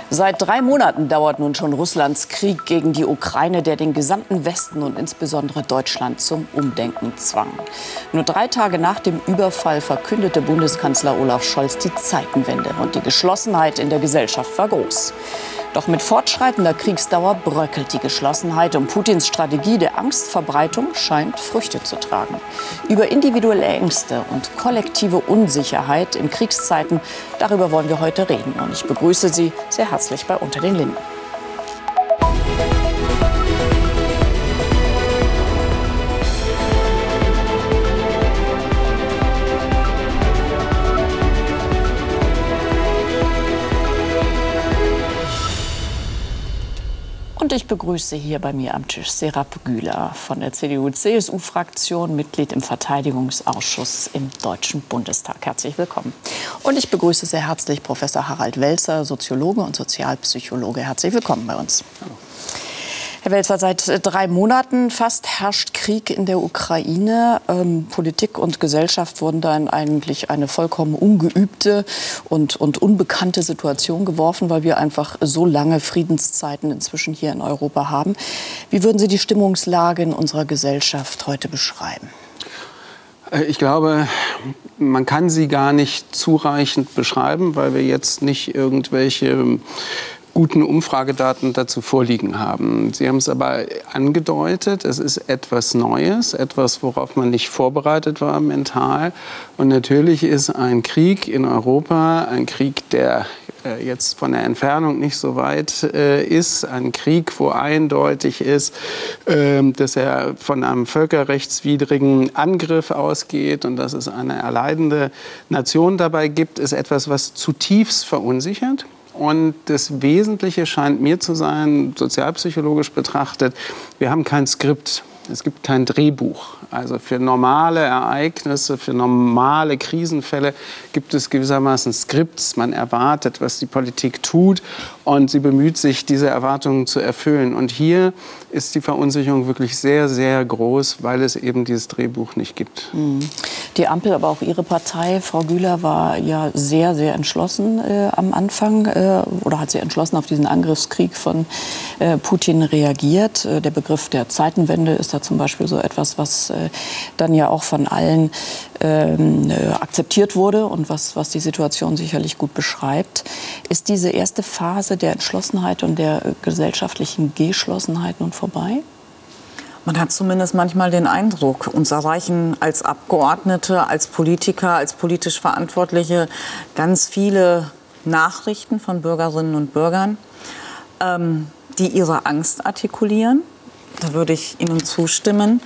Seit 3 Monaten dauert nun schon Russlands Krieg gegen die Ukraine, der den gesamten Westen und insbesondere Deutschland zum Umdenken zwang. Nur 3 Tage nach dem Überfall verkündete Bundeskanzler Olaf Scholz die Zeitenwende. Und die Geschlossenheit in der Gesellschaft war groß. Doch mit fortschreitender Kriegsdauer bröckelt die Geschlossenheit und Putins Strategie der Angstverbreitung scheint Früchte zu tragen. Über individuelle Ängste und kollektive Unsicherheit in Kriegszeiten, darüber wollen wir heute reden. Und ich begrüße Sie sehr herzlich bei Unter den Linden. Und ich begrüße hier bei mir am Tisch Serap Güler von der CDU-CSU-Fraktion, Mitglied im Verteidigungsausschuss im Deutschen Bundestag. Herzlich willkommen. Und ich begrüße sehr herzlich Professor Harald Welzer, Soziologe und Sozialpsychologe. Herzlich willkommen bei uns. Hallo. Herr Welzer, seit 3 Monaten fast herrscht Krieg in der Ukraine. Politik und Gesellschaft wurden da in eigentlich eine vollkommen ungeübte und unbekannte Situation geworfen, weil wir einfach so lange Friedenszeiten inzwischen hier in Europa haben. Wie würden Sie die Stimmungslage in unserer Gesellschaft heute beschreiben? Ich glaube, man kann sie gar nicht zureichend beschreiben, weil wir jetzt nicht irgendwelche guten Umfragedaten dazu vorliegen haben. Sie haben es aber angedeutet, es ist etwas Neues, etwas, worauf man nicht vorbereitet war mental. Und natürlich ist ein Krieg in Europa, ein Krieg, der jetzt von der Entfernung nicht so weit ist, ein Krieg, wo eindeutig ist, dass er von einem völkerrechtswidrigen Angriff ausgeht und dass es eine erleidende Nation dabei gibt, ist etwas, was zutiefst verunsichert. Und das Wesentliche scheint mir zu sein, sozialpsychologisch betrachtet, wir haben kein Skript, es gibt kein Drehbuch. Also für normale Ereignisse, für normale Krisenfälle gibt es gewissermaßen Skripts. Man erwartet, was die Politik tut und sie bemüht sich, diese Erwartungen zu erfüllen. Und hier ist die Verunsicherung wirklich sehr, sehr groß, weil es eben dieses Drehbuch nicht gibt. Die Ampel, aber auch Ihre Partei, Frau Güler, war ja sehr, sehr entschlossen am Anfang oder hat sehr entschlossen auf diesen Angriffskrieg von Putin reagiert. Der Begriff der Zeitenwende ist da zum Beispiel so etwas, was dann ja auch von allen akzeptiert wurde und was die Situation sicherlich gut beschreibt. Ist diese erste Phase der Entschlossenheit und der gesellschaftlichen Geschlossenheit nun vorbei? Man hat zumindest manchmal den Eindruck, uns erreichen als Abgeordnete, als Politiker, als politisch Verantwortliche ganz viele Nachrichten von Bürgerinnen und Bürgern, die ihre Angst artikulieren. Da würde ich Ihnen zustimmen.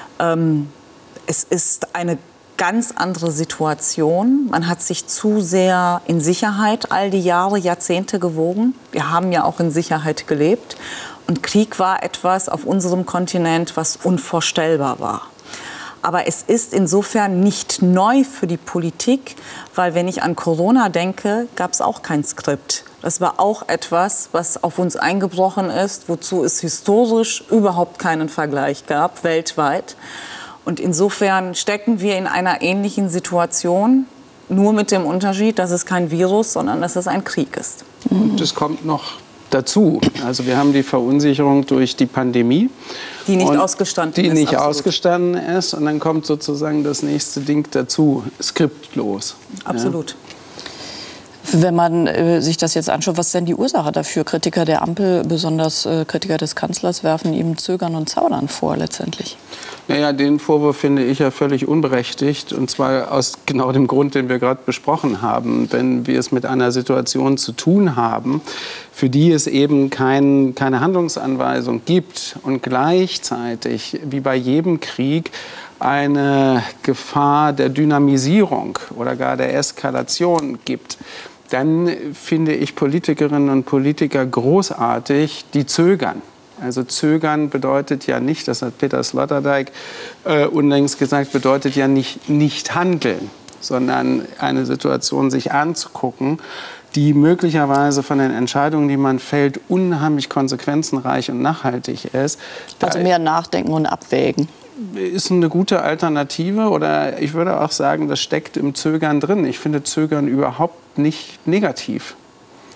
Es ist eine ganz andere Situation. Man hat sich zu sehr in Sicherheit all die Jahre, Jahrzehnte gewogen. Wir haben ja auch in Sicherheit gelebt. Und Krieg war etwas auf unserem Kontinent, was unvorstellbar war. Aber es ist insofern nicht neu für die Politik, weil wenn ich an Corona denke, gab es auch kein Skript. Das war auch etwas, was auf uns eingebrochen ist, wozu es historisch überhaupt keinen Vergleich gab, weltweit. Und insofern stecken wir in einer ähnlichen Situation, nur mit dem Unterschied, dass es kein Virus, sondern dass es ein Krieg ist. Und es kommt noch dazu. Also wir haben die Verunsicherung durch die Pandemie. Die nicht ausgestanden ist. Die nicht ausgestanden ist. Und dann kommt sozusagen das nächste Ding dazu, skriptlos. Absolut. Ja. Wenn man sich das jetzt anschaut, was ist denn die Ursache dafür? Kritiker der Ampel, besonders Kritiker des Kanzlers, werfen ihm Zögern und Zaudern vor letztendlich. Naja, den Vorwurf finde ich ja völlig unberechtigt. Und zwar aus genau dem Grund, den wir gerade besprochen haben. Wenn wir es mit einer Situation zu tun haben, für die es eben keine Handlungsanweisung gibt und gleichzeitig, wie bei jedem Krieg, eine Gefahr der Dynamisierung oder gar der Eskalation gibt, dann finde ich Politikerinnen und Politiker großartig, die zögern. Also zögern bedeutet ja nicht, das hat Peter Sloterdijk unlängst gesagt, bedeutet ja nicht handeln, sondern eine Situation sich anzugucken, die möglicherweise von den Entscheidungen, die man fällt, unheimlich konsequenzenreich und nachhaltig ist. Also mehr nachdenken und abwägen. Ist eine gute Alternative oder ich würde auch sagen, das steckt im Zögern drin. Ich finde Zögern überhaupt nicht negativ.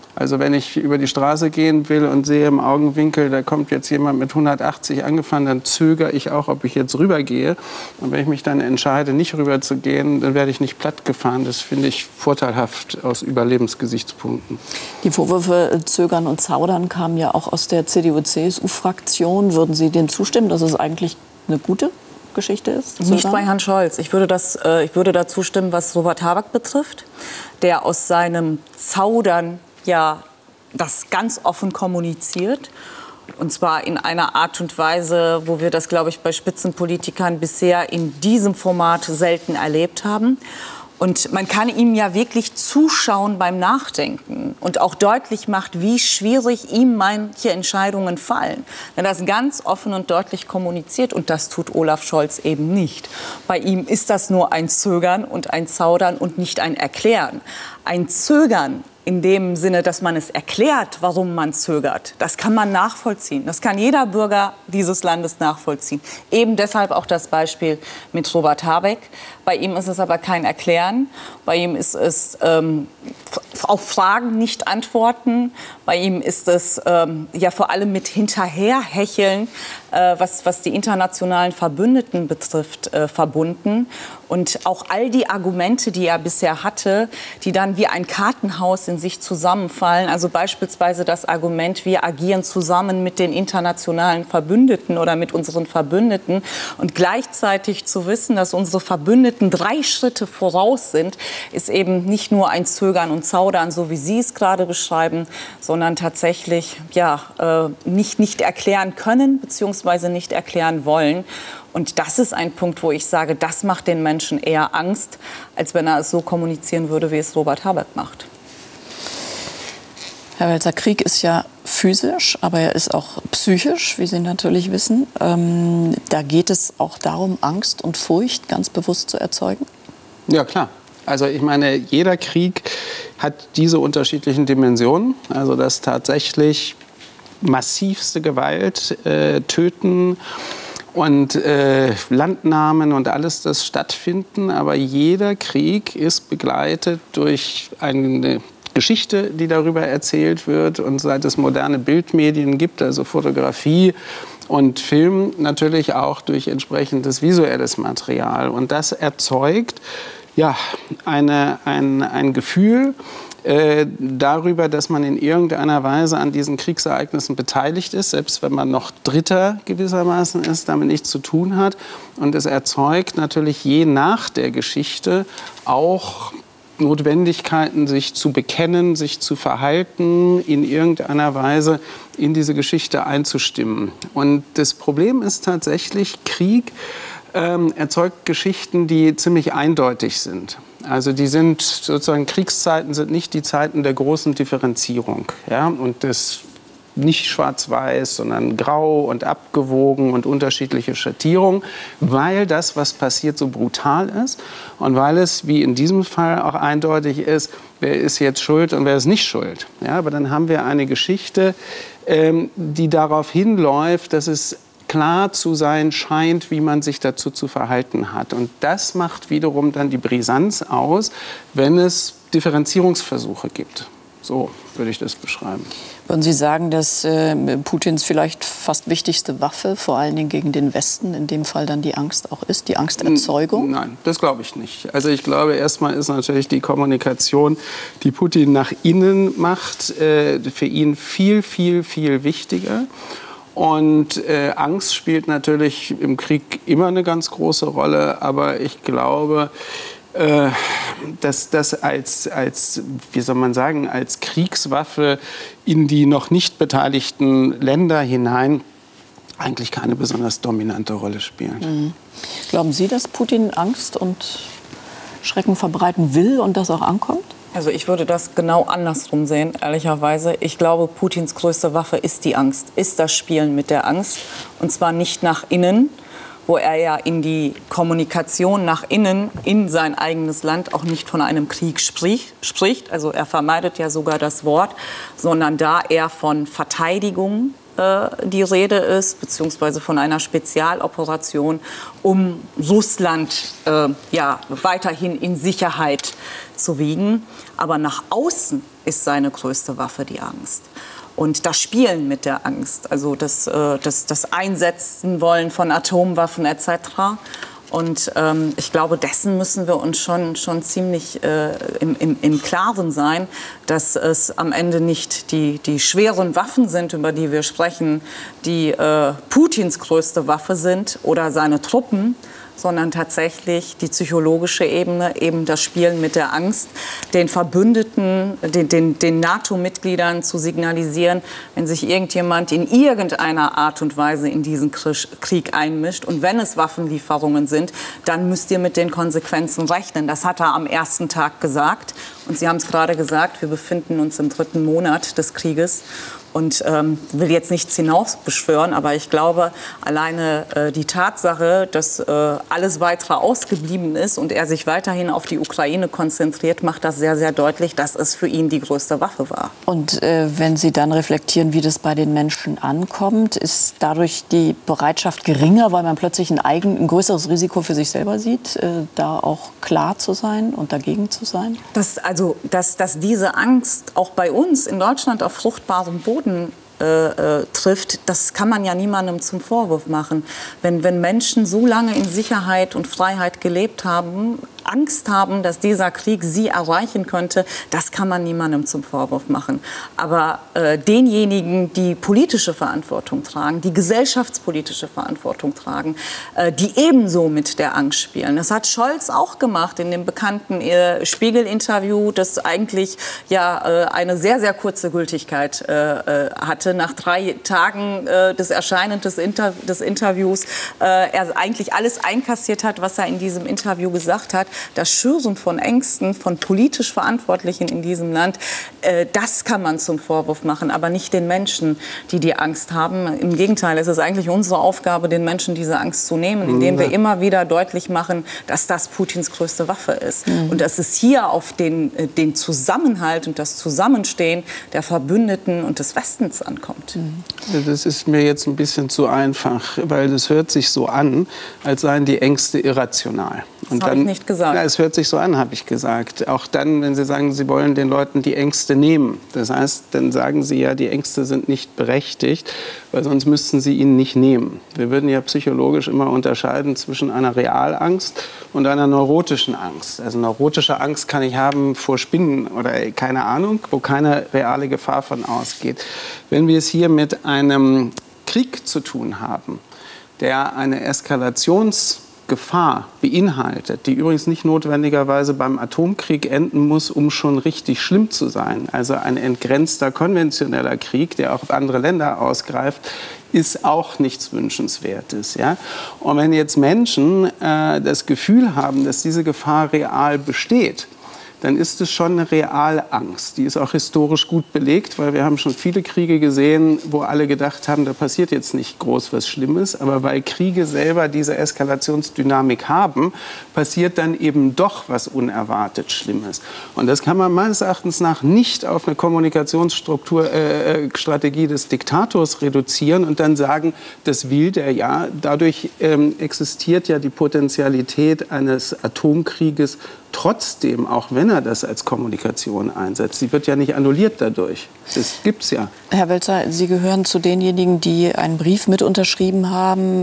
Also wenn ich über die Straße gehen will und sehe im Augenwinkel, da kommt jetzt jemand mit 180 angefahren, dann zögere ich auch, ob ich jetzt rübergehe. Und wenn ich mich dann entscheide, nicht rüber zu gehen, dann werde ich nicht platt gefahren. Das finde ich vorteilhaft aus Überlebensgesichtspunkten. Die Vorwürfe Zögern und Zaudern kamen ja auch aus der CDU-CSU-Fraktion. Würden Sie dem zustimmen, dass es eigentlich eine gute Geschichte ist? Nicht bei Herrn Scholz. Ich würde dazu stimmen, was Robert Habeck betrifft, der aus seinem Zaudern ja das ganz offen kommuniziert. Und zwar in einer Art und Weise, wo wir das, glaube ich, bei Spitzenpolitikern bisher in diesem Format selten erlebt haben. Und man kann ihm ja wirklich zuschauen beim Nachdenken und auch deutlich macht, wie schwierig ihm manche Entscheidungen fallen. Wenn das ganz offen und deutlich kommuniziert, und das tut Olaf Scholz eben nicht. Bei ihm ist das nur ein Zögern und ein Zaudern und nicht ein Erklären. Ein Zögern in dem Sinne, dass man es erklärt, warum man zögert. Das kann man nachvollziehen. Das kann jeder Bürger dieses Landes nachvollziehen. Eben deshalb auch das Beispiel mit Robert Habeck. Bei ihm ist es aber kein Erklären. Bei ihm ist es auf Fragen nicht antworten. Bei ihm ist es ja vor allem mit Hinterherhecheln, was die internationalen Verbündeten betrifft, verbunden. Und auch all die Argumente, die er bisher hatte, die dann wie ein Kartenhaus in sich zusammenfallen. Also beispielsweise das Argument, wir agieren zusammen mit den internationalen Verbündeten oder mit unseren Verbündeten. Und gleichzeitig zu wissen, dass unsere Verbündeten 3 Schritte voraus sind, ist eben nicht nur ein Zögern und Zaudern, so wie Sie es gerade beschreiben, sondern tatsächlich nicht erklären können bzw. nicht erklären wollen. Und das ist ein Punkt, wo ich sage, das macht den Menschen eher Angst, als wenn er es so kommunizieren würde, wie es Robert Habeck macht. Herr Welzer, Krieg ist ja physisch, aber er ist auch psychisch, wie Sie natürlich wissen. Da geht es auch darum, Angst und Furcht ganz bewusst zu erzeugen? Ja, klar. Also ich meine, jeder Krieg hat diese unterschiedlichen Dimensionen. Also dass tatsächlich massivste Gewalt, Töten und Landnahmen und alles das stattfinden. Aber jeder Krieg ist begleitet durch eine Geschichte, die darüber erzählt wird. Und seit es moderne Bildmedien gibt, also Fotografie und Film, natürlich auch durch entsprechendes visuelles Material. Und das erzeugt ja ein Gefühl darüber, dass man in irgendeiner Weise an diesen Kriegsereignissen beteiligt ist, selbst wenn man noch Dritter gewissermaßen ist, damit nichts zu tun hat. Und es erzeugt natürlich je nach der Geschichte auch Notwendigkeiten, sich zu bekennen, sich zu verhalten, in irgendeiner Weise in diese Geschichte einzustimmen. Und das Problem ist tatsächlich, Krieg erzeugt Geschichten, die ziemlich eindeutig sind. Also die sind sozusagen, Kriegszeiten sind nicht die Zeiten der großen Differenzierung, ja, und des nicht schwarz-weiß, sondern grau und abgewogen und unterschiedliche Schattierungen, weil das, was passiert, so brutal ist und weil es, wie in diesem Fall, auch eindeutig ist, wer ist jetzt schuld und wer ist nicht schuld. Ja, aber dann haben wir eine Geschichte, die darauf hinläuft, dass es klar zu sein scheint, wie man sich dazu zu verhalten hat. Und das macht wiederum dann die Brisanz aus, wenn es Differenzierungsversuche gibt. So würde ich das beschreiben. Würden Sie sagen, dass Putins vielleicht fast wichtigste Waffe, vor allen Dingen gegen den Westen, in dem Fall dann die Angst auch ist, die Angsterzeugung? Nein, das glaube ich nicht. Also ich glaube, erstmal ist natürlich die Kommunikation, die Putin nach innen macht, für ihn viel, viel, viel wichtiger. Und Angst spielt natürlich im Krieg immer eine ganz große Rolle, aber ich glaube, dass das als wie soll man sagen, als Kriegswaffe in die noch nicht beteiligten Länder hinein eigentlich keine besonders dominante Rolle spielt. Mhm. Glauben Sie, dass Putin Angst und Schrecken verbreiten will und das auch ankommt? Also ich würde das genau andersrum sehen, ehrlicherweise. Ich glaube, Putins größte Waffe ist die Angst, ist das Spielen mit der Angst. Und zwar nicht nach innen, wo er ja in die Kommunikation nach innen, in sein eigenes Land, auch nicht von einem Krieg spricht. Also er vermeidet ja sogar das Wort, sondern da eher von Verteidigung die Rede ist, beziehungsweise von einer Spezialoperation, um Russland weiterhin in Sicherheit zu wiegen. Aber nach außen ist seine größte Waffe die Angst. Und das Spielen mit der Angst, also das Einsetzen wollen von Atomwaffen etc. Und ich glaube, dessen müssen wir uns schon ziemlich im Klaren sein, dass es am Ende nicht die schweren Waffen sind, über die wir sprechen, die Putins größte Waffe sind oder seine Truppen, sondern tatsächlich die psychologische Ebene, eben das Spielen mit der Angst, den Verbündeten, den NATO-Mitgliedern zu signalisieren, wenn sich irgendjemand in irgendeiner Art und Weise in diesen Krieg einmischt und wenn es Waffenlieferungen sind, dann müsst ihr mit den Konsequenzen rechnen. Das hat er am ersten Tag gesagt. Und Sie haben es gerade gesagt, wir befinden uns im 3. Monat des Krieges. Und will jetzt nichts hinausbeschwören, aber ich glaube, alleine die Tatsache, dass alles Weitere ausgeblieben ist und er sich weiterhin auf die Ukraine konzentriert, macht das sehr, sehr deutlich, dass es für ihn die größte Waffe war. Und wenn Sie dann reflektieren, wie das bei den Menschen ankommt, ist dadurch die Bereitschaft geringer, weil man plötzlich ein größeres Risiko für sich selber sieht, da auch klar zu sein und dagegen zu sein? Dass diese Angst auch bei uns in Deutschland auf fruchtbarem Boden trifft, das kann man ja niemandem zum Vorwurf machen. Wenn Menschen so lange in Sicherheit und Freiheit gelebt haben, Angst haben, dass dieser Krieg sie erreichen könnte, das kann man niemandem zum Vorwurf machen. Aber denjenigen, die politische Verantwortung tragen, die gesellschaftspolitische Verantwortung tragen, die ebenso mit der Angst spielen. Das hat Scholz auch gemacht in dem bekannten Spiegel-Interview, das eigentlich eine sehr, sehr kurze Gültigkeit hatte. Nach 3 Tagen des Erscheinens des Interviews er eigentlich alles einkassiert hat, was er in diesem Interview gesagt hat. Das Schüren von Ängsten von politisch Verantwortlichen in diesem Land, das kann man zum Vorwurf machen, aber nicht den Menschen, die Angst haben. Im Gegenteil, es ist eigentlich unsere Aufgabe, den Menschen diese Angst zu nehmen, indem wir immer wieder deutlich machen, dass das Putins größte Waffe ist. Und dass es hier auf den Zusammenhalt und das Zusammenstehen der Verbündeten und des Westens ankommt. Das ist mir jetzt ein bisschen zu einfach, weil es hört sich so an, als seien die Ängste irrational. Das habe ich nicht gesagt. Ja, es hört sich so an, habe ich gesagt. Auch dann, wenn Sie sagen, Sie wollen den Leuten die Ängste nehmen. Das heißt, dann sagen Sie ja, die Ängste sind nicht berechtigt, weil sonst müssten Sie ihnen nicht nehmen. Wir würden ja psychologisch immer unterscheiden zwischen einer Realangst und einer neurotischen Angst. Also neurotische Angst kann ich haben vor Spinnen oder keine Ahnung, wo keine reale Gefahr von ausgeht. Wenn wir es hier mit einem Krieg zu tun haben, der eine Eskalationsgefahr beinhaltet, die übrigens nicht notwendigerweise beim Atomkrieg enden muss, um schon richtig schlimm zu sein. Also ein entgrenzter konventioneller Krieg, der auch auf andere Länder ausgreift, ist auch nichts Wünschenswertes. Ja? Und wenn jetzt Menschen das Gefühl haben, dass diese Gefahr real besteht, dann ist es schon eine Realangst. Die ist auch historisch gut belegt, weil wir haben schon viele Kriege gesehen, wo alle gedacht haben, da passiert jetzt nicht groß was Schlimmes. Aber weil Kriege selber diese Eskalationsdynamik haben, passiert dann eben doch was unerwartet Schlimmes. Und das kann man meines Erachtens nach nicht auf eine Kommunikationsstrategie des Diktators reduzieren und dann sagen, das will der ja. Dadurch existiert ja die Potentialität eines Atomkrieges trotzdem, auch wenn er das als Kommunikation einsetzt. Sie wird ja nicht annulliert dadurch. Das gibt's ja. Herr Welzer, Sie gehören zu denjenigen, die einen Brief mit unterschrieben haben,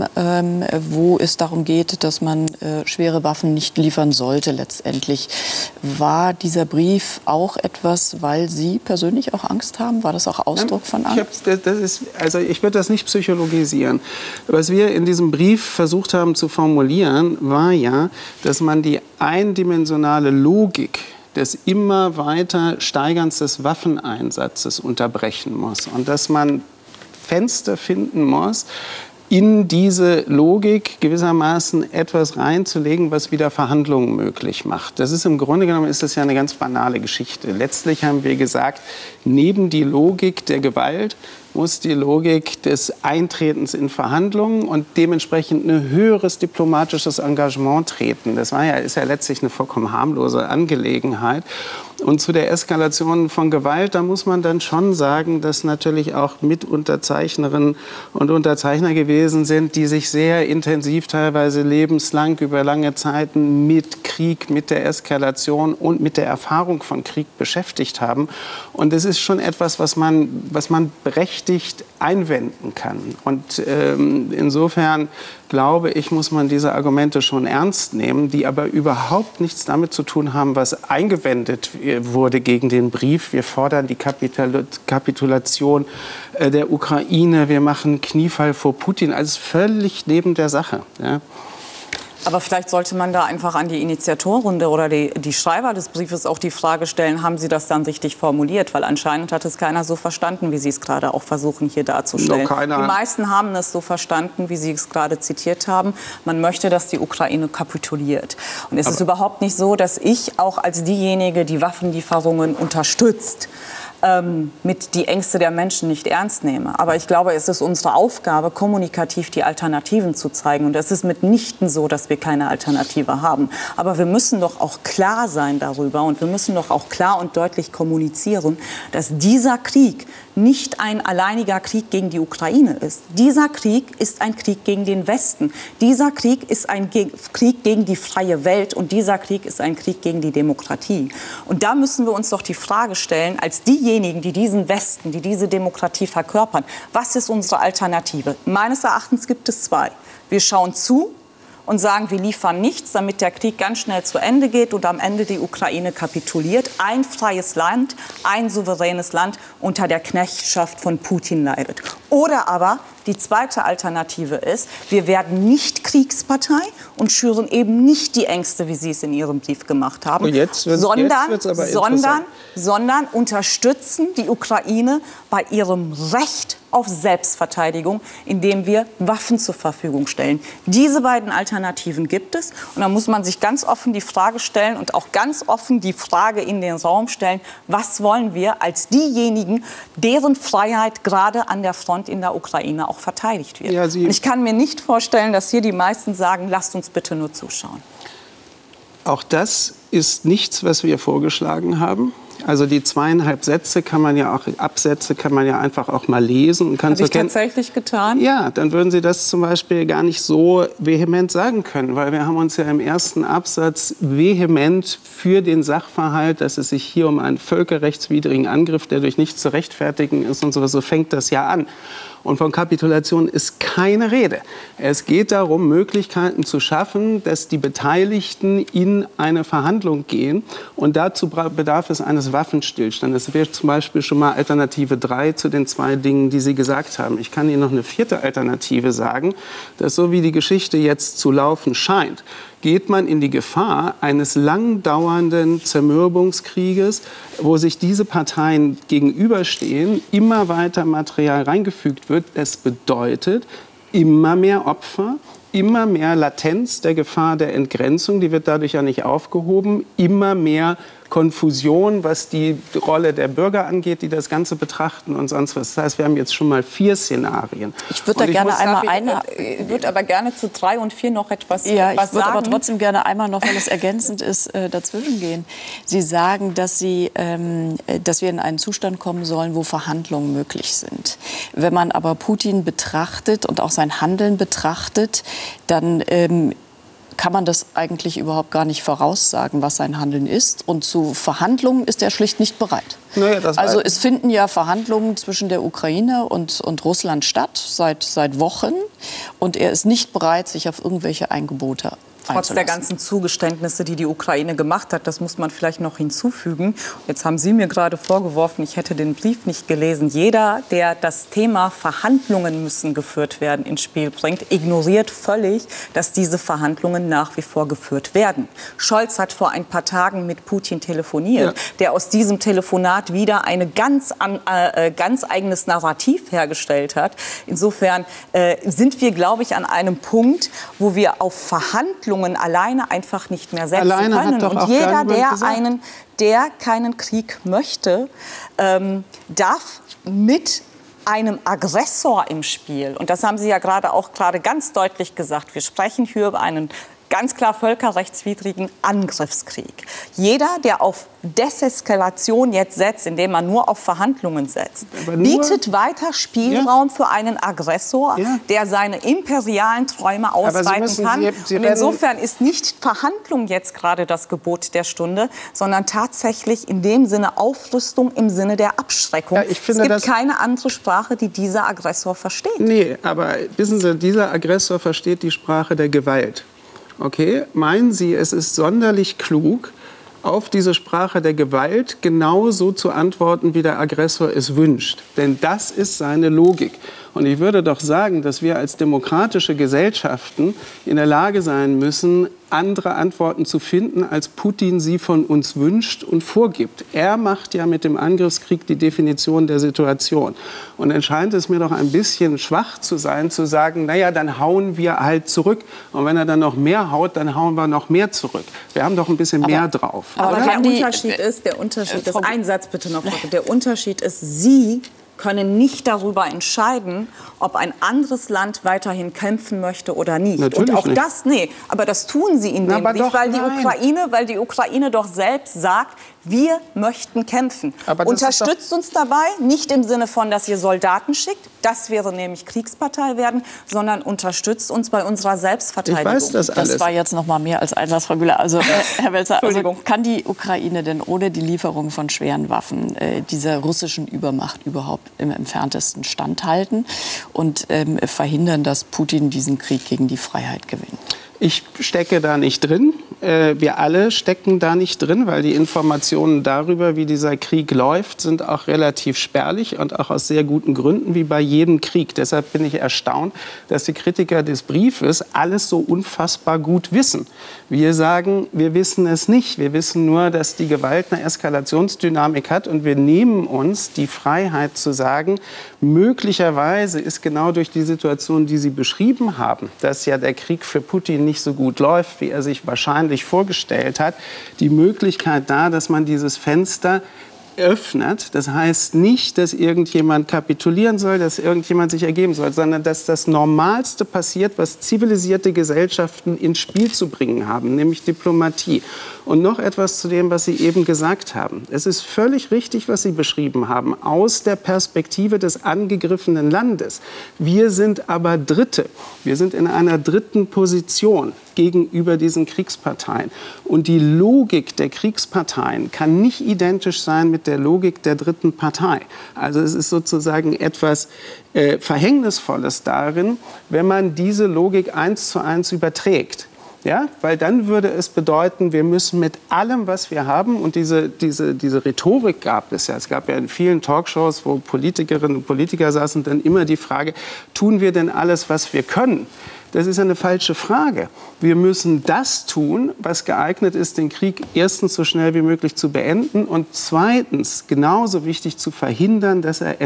wo es darum geht, dass man schwere Waffen nicht liefern sollte letztendlich. War dieser Brief auch etwas, weil Sie persönlich auch Angst haben? War das auch Ausdruck von Angst? Ich würde das nicht psychologisieren. Was wir in diesem Brief versucht haben zu formulieren, war ja, dass man die eindimensionale Logik des immer weiter Steigerns des Waffeneinsatzes unterbrechen muss und dass man Fenster finden muss, in diese Logik gewissermaßen etwas reinzulegen, was wieder Verhandlungen möglich macht. Das ist im Grunde genommen ist das ja eine ganz banale Geschichte. Letztlich haben wir gesagt, neben die Logik der Gewalt muss die Logik des Eintretens in Verhandlungen und dementsprechend ein höheres diplomatisches Engagement treten. Das ist ja letztlich eine vollkommen harmlose Angelegenheit. Und zu der Eskalation von Gewalt, da muss man dann schon sagen, dass natürlich auch Mitunterzeichnerinnen und Unterzeichner gewesen sind, die sich sehr intensiv, teilweise lebenslang, über lange Zeiten mit Krieg, mit der Eskalation und mit der Erfahrung von Krieg beschäftigt haben. Und das ist schon etwas, was man berechtigt einwenden kann. Und insofern glaube ich, muss man diese Argumente schon ernst nehmen, die aber überhaupt nichts damit zu tun haben, was eingewendet wurde gegen den Brief. Wir fordern die Kapitulation der Ukraine, wir machen Kniefall vor Putin. Also völlig neben der Sache. Ja. Aber vielleicht sollte man da einfach an die Initiatoren oder die Schreiber des Briefes auch die Frage stellen, haben Sie das dann richtig formuliert? Weil anscheinend hat es keiner so verstanden, wie Sie es gerade auch versuchen hier darzustellen. Die meisten haben es so verstanden, wie Sie es gerade zitiert haben. Man möchte, dass die Ukraine kapituliert. Und es ist überhaupt nicht so, dass ich auch als diejenige, die Waffenlieferungen unterstützt, mit die Ängste der Menschen nicht ernst nehme. Aber ich glaube, es ist unsere Aufgabe, kommunikativ die Alternativen zu zeigen. Und es ist mitnichten so, dass wir keine Alternative haben. Aber wir müssen doch auch klar sein darüber und wir müssen doch auch klar und deutlich kommunizieren, dass dieser Krieg nicht ein alleiniger Krieg gegen die Ukraine ist. Dieser Krieg ist ein Krieg gegen den Westen. Dieser Krieg ist ein Krieg gegen die freie Welt und dieser Krieg ist ein Krieg gegen die Demokratie. Und da müssen wir uns doch die Frage stellen, als diejenigen, die diesen Westen, die diese Demokratie verkörpern, was ist unsere Alternative? Meines Erachtens gibt es zwei. Wir schauen zu und sagen, wir liefern nichts, damit der Krieg ganz schnell zu Ende geht und am Ende die Ukraine kapituliert. Ein freies Land, ein souveränes Land unter der Knechtschaft von Putin leidet. Oder aber die zweite Alternative ist, wir werden nicht Kriegspartei und schüren eben nicht die Ängste, wie Sie es in Ihrem Brief gemacht haben, sondern unterstützen die Ukraine bei ihrem Recht auf Selbstverteidigung, indem wir Waffen zur Verfügung stellen. Diese beiden Alternativen gibt es. Und da muss man sich ganz offen die Frage stellen und auch ganz offen die Frage in den Raum stellen, was wollen wir als diejenigen, deren Freiheit gerade an der Front in der Ukraine auch verteidigt wird. Ja, und ich kann mir nicht vorstellen, dass hier die meisten sagen, lasst uns bitte nur zuschauen. Auch das ist nichts, was wir vorgeschlagen haben. Also die 2,5 Sätze kann man ja auch, Absätze kann man ja einfach auch mal lesen. Und kann habe ich tatsächlich getan? Ja, dann würden Sie das zum Beispiel gar nicht so vehement sagen können, weil wir haben uns ja im ersten Absatz vehement für den Sachverhalt, dass es sich hier um einen völkerrechtswidrigen Angriff, der durch nichts zu rechtfertigen ist und so fängt das ja an. Und von Kapitulation ist keine Rede. Es geht darum, Möglichkeiten zu schaffen, dass die Beteiligten in eine Verhandlung gehen. Und dazu bedarf es eines Waffenstillstandes. Das wäre zum Beispiel schon mal Alternative 3 zu den 2 Dingen, die Sie gesagt haben. Ich kann Ihnen noch eine 4. Alternative sagen, dass so wie die Geschichte jetzt zu laufen scheint, geht man in die Gefahr eines lang dauernden Zermürbungskrieges, wo sich diese Parteien gegenüberstehen, immer weiter Material reingefügt wird. Das bedeutet immer mehr Opfer, immer mehr Latenz der Gefahr der Entgrenzung, die wird dadurch ja nicht aufgehoben, immer mehr Konfusion, was die Rolle der Bürger angeht, die das Ganze betrachten und sonst was. Das heißt, wir haben jetzt schon mal 4 Szenarien. Ich würde da gerne einmal Ich würde aber gerne zu 3 und 4 noch etwas sagen. Ja, ich würde aber trotzdem gerne einmal noch, weil es ergänzend ist, dazwischen gehen. Sie sagen, dass wir in einen Zustand kommen sollen, wo Verhandlungen möglich sind. Wenn man aber Putin betrachtet und auch sein Handeln betrachtet, dann kann man das eigentlich überhaupt gar nicht voraussagen, was sein Handeln ist. Und zu Verhandlungen ist er schlicht nicht bereit. Naja, also es finden ja Verhandlungen zwischen der Ukraine und Russland statt, seit Wochen. Und er ist nicht bereit, sich auf irgendwelche Eingebote trotz der ganzen Zugeständnisse, die die Ukraine gemacht hat, das muss man vielleicht noch hinzufügen. Jetzt haben Sie mir gerade vorgeworfen, ich hätte den Brief nicht gelesen. Jeder, der das Thema Verhandlungen müssen geführt werden ins Spiel bringt, ignoriert völlig, dass diese Verhandlungen nach wie vor geführt werden. Scholz hat vor ein paar Tagen mit Putin telefoniert, der aus diesem Telefonat wieder ein ganz eigenes Narrativ hergestellt hat. Insofern sind wir, glaube ich, an einem Punkt, wo wir auf Verhandlungen alleine einfach nicht mehr setzen können. Und jeder, der keinen Krieg möchte, darf mit einem Aggressor im Spiel. Und das haben Sie ja gerade ganz deutlich gesagt. Wir sprechen hier über einen ganz klar völkerrechtswidrigen Angriffskrieg. Jeder, der auf Deseskalation jetzt setzt, indem man nur auf Verhandlungen setzt, bietet weiter Spielraum für einen Aggressor, der seine imperialen Träume ausweiten kann. Und insofern ist nicht Verhandlung jetzt gerade das Gebot der Stunde, sondern tatsächlich in dem Sinne Aufrüstung im Sinne der Abschreckung. Ich finde, es gibt keine andere Sprache, die dieser Aggressor versteht. Nee, aber wissen Sie, dieser Aggressor versteht die Sprache der Gewalt. Okay, meinen Sie, es ist sonderlich klug, auf diese Sprache der Gewalt genauso zu antworten, wie der Aggressor es wünscht? Denn das ist seine Logik. Und ich würde doch sagen, dass wir als demokratische Gesellschaften in der Lage sein müssen, andere Antworten zu finden, als Putin sie von uns wünscht und vorgibt. Er macht ja mit dem Angriffskrieg die Definition der Situation. Und dann scheint es mir doch ein bisschen schwach zu sein, zu sagen, naja, dann hauen wir halt zurück. Und wenn er dann noch mehr haut, dann hauen wir noch mehr zurück. Wir haben doch ein bisschen mehr drauf. Aber der Unterschied ist, ein Satz bitte noch, der Unterschied ist, Sie können nicht darüber entscheiden, ob ein anderes Land weiterhin kämpfen möchte oder nicht. Natürlich und auch nicht. Das, aber das tun Sie in dem nicht, weil die Ukraine doch selbst sagt, wir möchten kämpfen. Unterstützt uns dabei, nicht im Sinne von, dass ihr Soldaten schickt, das wäre nämlich Kriegspartei werden, sondern unterstützt uns bei unserer Selbstverteidigung. Ich weiß das alles. Das war jetzt noch mal mehr als ein Satz, Frau Güler. Also, Herr Welzer, kann die Ukraine denn ohne die Lieferung von schweren Waffen dieser russischen Übermacht überhaupt im Entferntesten standhalten und verhindern, dass Putin diesen Krieg gegen die Freiheit gewinnt? Ich stecke da nicht drin. Wir alle stecken da nicht drin, weil die Informationen darüber, wie dieser Krieg läuft, sind auch relativ spärlich und auch aus sehr guten Gründen, wie bei jedem Krieg. Deshalb bin ich erstaunt, dass die Kritiker des Briefes alles so unfassbar gut wissen. Wir sagen, wir wissen es nicht. Wir wissen nur, dass die Gewalt eine Eskalationsdynamik hat und wir nehmen uns die Freiheit zu sagen, möglicherweise ist genau durch die Situation, die Sie beschrieben haben, dass ja der Krieg für Putin nicht so gut läuft, wie er sich wahrscheinlich vorgestellt hat, die Möglichkeit da, dass man dieses Fenster öffnet. Das heißt nicht, dass irgendjemand kapitulieren soll, dass irgendjemand sich ergeben soll, sondern dass das Normalste passiert, was zivilisierte Gesellschaften ins Spiel zu bringen haben, nämlich Diplomatie. Und noch etwas zu dem, was Sie eben gesagt haben. Es ist völlig richtig, was Sie beschrieben haben, aus der Perspektive des angegriffenen Landes. Wir sind aber Dritte. Wir sind in einer dritten Position gegenüber diesen Kriegsparteien. Und die Logik der Kriegsparteien kann nicht identisch sein mit der Logik der dritten Partei. Also es ist sozusagen etwas Verhängnisvolles darin, wenn man diese Logik 1:1 überträgt. Ja, weil dann würde es bedeuten, wir müssen mit allem, was wir haben, und diese Rhetorik gab es ja. Es gab ja in vielen Talkshows, wo Politikerinnen und Politiker saßen, dann immer die Frage, tun wir denn alles, was wir können? Das ist eine falsche Frage. Wir müssen das tun, was geeignet ist, den Krieg erstens so schnell wie möglich zu beenden und zweitens genauso wichtig zu verhindern, dass er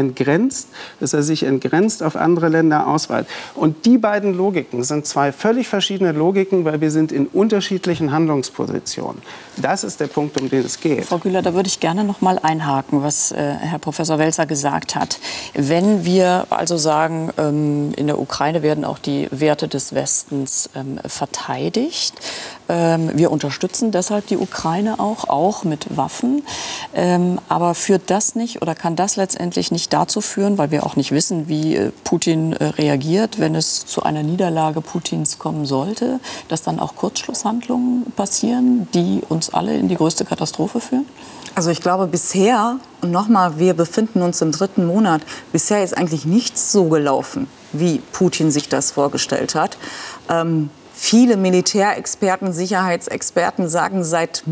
sich entgrenzt auf andere Länder ausweitet. Und die beiden Logiken sind zwei völlig verschiedene Logiken, weil wir sind in unterschiedlichen Handlungspositionen. Das ist der Punkt, um den es geht. Frau Güler, da würde ich gerne noch mal einhaken, was Herr Professor Welzer gesagt hat. Wenn wir also sagen, in der Ukraine werden auch die Werte des Westens verteidigt. Wir unterstützen deshalb die Ukraine auch mit Waffen. Aber führt das nicht oder kann das letztendlich nicht dazu führen, weil wir auch nicht wissen, wie Putin reagiert, wenn es zu einer Niederlage Putins kommen sollte, dass dann auch Kurzschlusshandlungen passieren, die uns alle in die größte Katastrophe führen? Also ich glaube bisher, und nochmal, wir befinden uns im 3. Monat, bisher ist eigentlich nichts so gelaufen, wie Putin sich das vorgestellt hat. Viele Militärexperten, Sicherheitsexperten sagen seit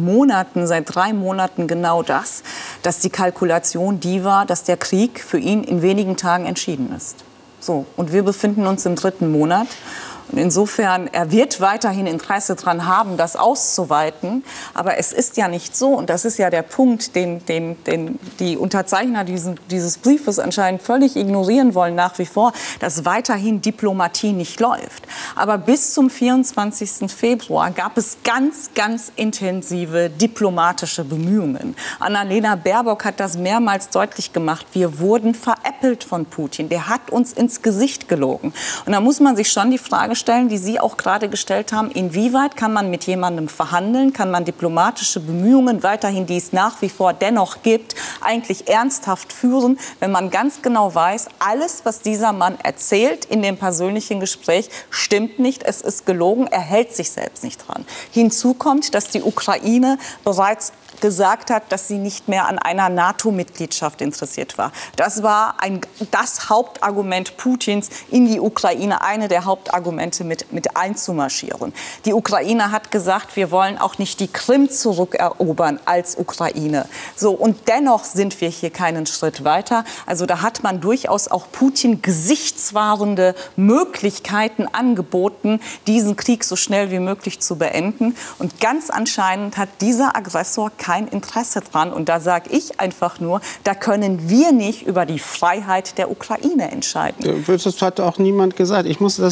3 Monaten genau das, dass die Kalkulation die war, dass der Krieg für ihn in wenigen Tagen entschieden ist. So, und wir befinden uns im 3. Monat. Und insofern, er wird weiterhin Interesse daran haben, das auszuweiten. Aber es ist ja nicht so, und das ist ja der Punkt, den die Unterzeichner dieses Briefes anscheinend völlig ignorieren wollen nach wie vor, dass weiterhin Diplomatie nicht läuft. Aber bis zum 24. Februar gab es ganz, ganz intensive diplomatische Bemühungen. Annalena Baerbock hat das mehrmals deutlich gemacht. Wir wurden veräppelt. veräppelt von Putin. Der hat uns ins Gesicht gelogen. Und da muss man sich schon die Frage stellen, die Sie auch gerade gestellt haben, inwieweit kann man mit jemandem verhandeln, kann man diplomatische Bemühungen weiterhin, die es nach wie vor dennoch gibt, eigentlich ernsthaft führen, wenn man ganz genau weiß, alles, was dieser Mann erzählt in dem persönlichen Gespräch, stimmt nicht, es ist gelogen, er hält sich selbst nicht dran. Hinzu kommt, dass die Ukraine bereits gesagt hat, dass sie nicht mehr an einer NATO-Mitgliedschaft interessiert war. Das war das Hauptargument Putins, in die Ukraine, eine der Hauptargumente mit einzumarschieren. Die Ukraine hat gesagt, wir wollen auch nicht die Krim zurückerobern als Ukraine. So, und dennoch sind wir hier keinen Schritt weiter. Also da hat man durchaus auch Putin gesichtswahrende Möglichkeiten angeboten, diesen Krieg so schnell wie möglich zu beenden. Und ganz anscheinend hat dieser Aggressor kein Interesse dran. Und da sage ich einfach nur, da können wir nicht über die Freiheit der Ukraine entscheiden. Das hat auch niemand gesagt.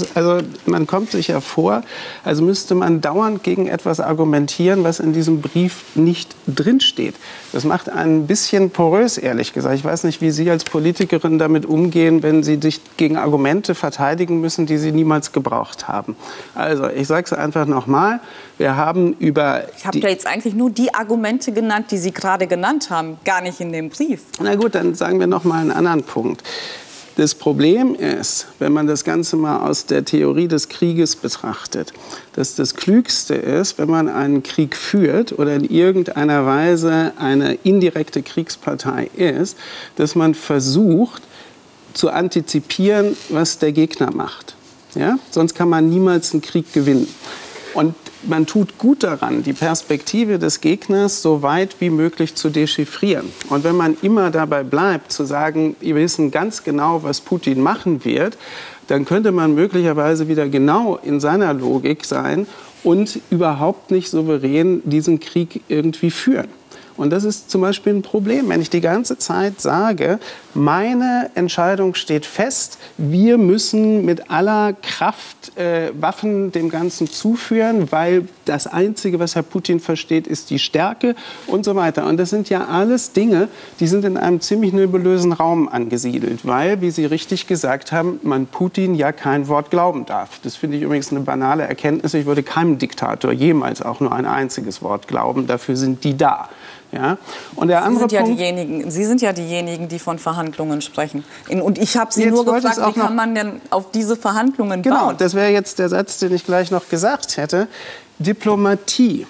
Man kommt sich ja vor, also müsste man dauernd gegen etwas argumentieren, was in diesem Brief nicht drinsteht. Das macht einen ein bisschen porös, ehrlich gesagt. Ich weiß nicht, wie Sie als Politikerin damit umgehen, wenn Sie sich gegen Argumente verteidigen müssen, die Sie niemals gebraucht haben. Also, ich sage es einfach nochmal. Wir haben über... Ich habe ja jetzt eigentlich nur die Argumente genannt, die Sie gerade genannt haben, gar nicht in dem Brief. Na gut, dann sagen wir noch mal einen anderen Punkt. Das Problem ist, wenn man das Ganze mal aus der Theorie des Krieges betrachtet, dass das Klügste ist, wenn man einen Krieg führt oder in irgendeiner Weise eine indirekte Kriegspartei ist, dass man versucht zu antizipieren, was der Gegner macht. Ja? Sonst kann man niemals einen Krieg gewinnen. Und man tut gut daran, die Perspektive des Gegners so weit wie möglich zu dechiffrieren. Und wenn man immer dabei bleibt, zu sagen, wir wissen ganz genau, was Putin machen wird, dann könnte man möglicherweise wieder genau in seiner Logik sein und überhaupt nicht souverän diesen Krieg irgendwie führen. Und das ist zum Beispiel ein Problem, wenn ich die ganze Zeit sage, meine Entscheidung steht fest, wir müssen mit aller Kraft Waffen dem Ganzen zuführen, weil das Einzige, was Herr Putin versteht, ist die Stärke und so weiter. Und das sind ja alles Dinge, die sind in einem ziemlich nebulösen Raum angesiedelt, weil, wie Sie richtig gesagt haben, man Putin ja kein Wort glauben darf. Das finde ich übrigens eine banale Erkenntnis. Ich würde keinem Diktator jemals auch nur ein einziges Wort glauben. Dafür sind die da. Ja? Und der andere Punkt, Sie sind ja diejenigen, die von Verhandlungen sprechen. Und ich habe Sie nur gefragt, wie kann man denn auf diese Verhandlungen bauen? Genau, das wäre jetzt der Satz, den ich gleich noch gesagt hätte. Diplomatie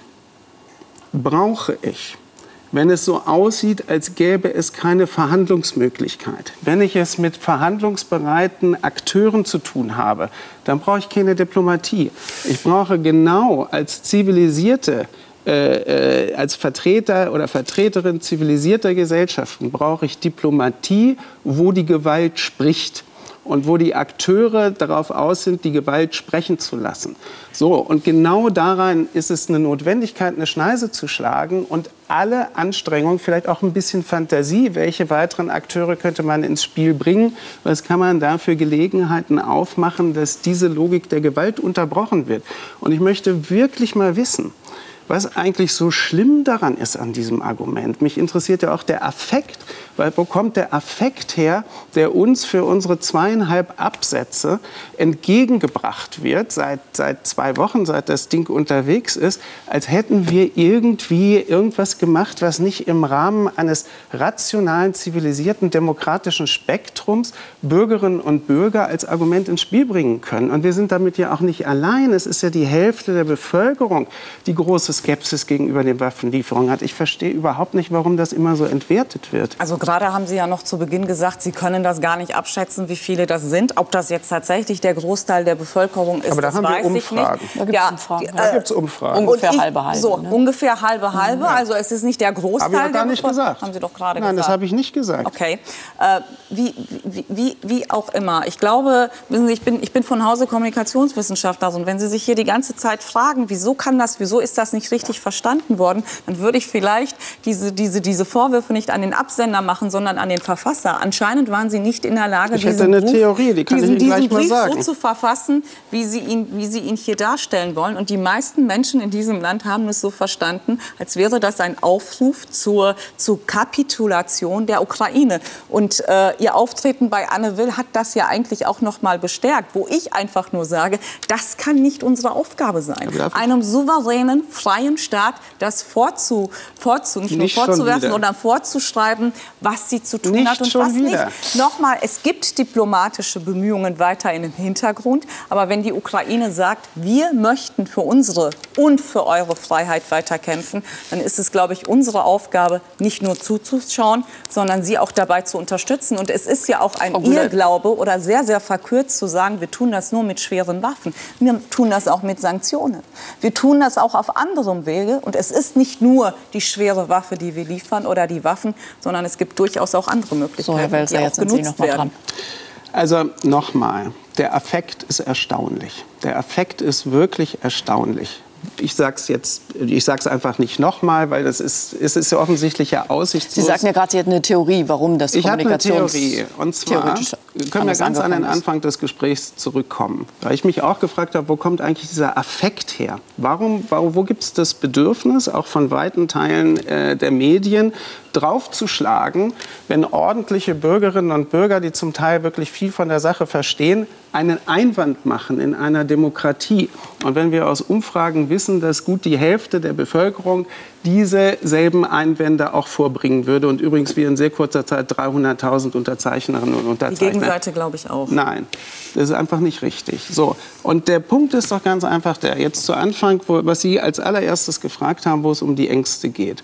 brauche ich, wenn es so aussieht, als gäbe es keine Verhandlungsmöglichkeit. Wenn ich es mit verhandlungsbereiten Akteuren zu tun habe, dann brauche ich keine Diplomatie. Ich brauche genau als als Vertreter oder Vertreterin zivilisierter Gesellschaften brauche ich Diplomatie, wo die Gewalt spricht und wo die Akteure darauf aus sind, die Gewalt sprechen zu lassen. So, und genau daran ist es eine Notwendigkeit, eine Schneise zu schlagen und alle Anstrengungen, vielleicht auch ein bisschen Fantasie, welche weiteren Akteure könnte man ins Spiel bringen, was kann man da für Gelegenheiten aufmachen, dass diese Logik der Gewalt unterbrochen wird. Und ich möchte wirklich mal wissen, was eigentlich so schlimm daran ist an diesem Argument. Mich interessiert ja auch der Affekt, weil wo kommt der Affekt her, der uns für unsere 2,5 Absätze entgegengebracht wird, seit 2 Wochen, seit das Ding unterwegs ist, als hätten wir irgendwie irgendwas gemacht, was nicht im Rahmen eines rationalen, zivilisierten, demokratischen Spektrums Bürgerinnen und Bürger als Argument ins Spiel bringen können. Und wir sind damit ja auch nicht allein. Es ist ja die Hälfte der Bevölkerung, die große Skepsis gegenüber den Waffenlieferungen hat. Ich verstehe überhaupt nicht, warum das immer so entwertet wird. Also gerade haben Sie ja noch zu Beginn gesagt, Sie können das gar nicht abschätzen, wie viele das sind. Ob das jetzt tatsächlich der Großteil der Bevölkerung ist, aber da das haben wir weiß Umfragen. ich nicht. Da gibt es Umfragen. Ungefähr halbe-halbe. So, ne? ungefähr halbe-halbe. Also es ist nicht der Großteil Habe ich gar nicht gesagt. Haben Sie doch gerade gesagt. Nein, das habe ich nicht gesagt. Okay. Wie auch immer. Ich glaube, wissen Sie, ich bin von Hause Kommunikationswissenschaftler. Und wenn Sie sich hier die ganze Zeit fragen, wieso ist das nicht nicht richtig verstanden worden, dann würde ich vielleicht diese Vorwürfe nicht an den Absender machen, sondern an den Verfasser. Anscheinend waren Sie nicht in der Lage, diesen Brief so zu verfassen, wie Sie ihn hier darstellen wollen. Und die meisten Menschen in diesem Land haben es so verstanden, als wäre das ein Aufruf zur Kapitulation der Ukraine. Und Ihr Auftreten bei Anne Will hat das ja eigentlich auch noch mal bestärkt, wo ich einfach nur sage, das kann nicht unsere Aufgabe sein. Einem souveränen, freien Staat das vorzuwerfen oder vorzuschreiben, was sie zu tun hat und was nicht. Nochmal, es gibt diplomatische Bemühungen weiter in den Hintergrund, aber wenn die Ukraine sagt, wir möchten für unsere und für eure Freiheit weiter kämpfen, dann ist es, glaube ich, unsere Aufgabe, nicht nur zuzuschauen, sondern sie auch dabei zu unterstützen. Und es ist ja auch ein Irrglaube oder sehr, sehr verkürzt zu sagen, wir tun das nur mit schweren Waffen. Wir tun das auch mit Sanktionen. Wir tun das auch auf anderem Wege. Und es ist nicht nur die schwere Waffe, die wir liefern oder die Waffen, sondern es gibt durchaus auch andere Möglichkeiten, so, Herr Welser, die auch genutzt werden. Also nochmal, der Affekt ist erstaunlich. Der Affekt ist wirklich erstaunlich. Ich sage es einfach nicht nochmal, weil es ist ja offensichtlich ja aussichtslos. Sie sagten ja gerade, Sie hätten eine Theorie, warum das Kommunikations... Ich habe eine Theorie. Und zwar können wir ganz an den Anfang des Gesprächs zurückkommen. Weil ich mich auch gefragt habe, wo kommt eigentlich dieser Affekt her? Wo gibt es das Bedürfnis, auch von weiten Teilen der Medien, draufzuschlagen, wenn ordentliche Bürgerinnen und Bürger, die zum Teil wirklich viel von der Sache verstehen, einen Einwand machen in einer Demokratie. Und wenn wir aus Umfragen wissen, dass gut die Hälfte der Bevölkerung diese selben Einwände auch vorbringen würde. Und übrigens wie in sehr kurzer Zeit 300.000 Unterzeichnerinnen und Unterzeichner. Die Gegenseite glaube ich auch. Nein, das ist einfach nicht richtig. So. Und der Punkt ist doch ganz einfach der. Jetzt zu Anfang, was Sie als allererstes gefragt haben, wo es um die Ängste geht.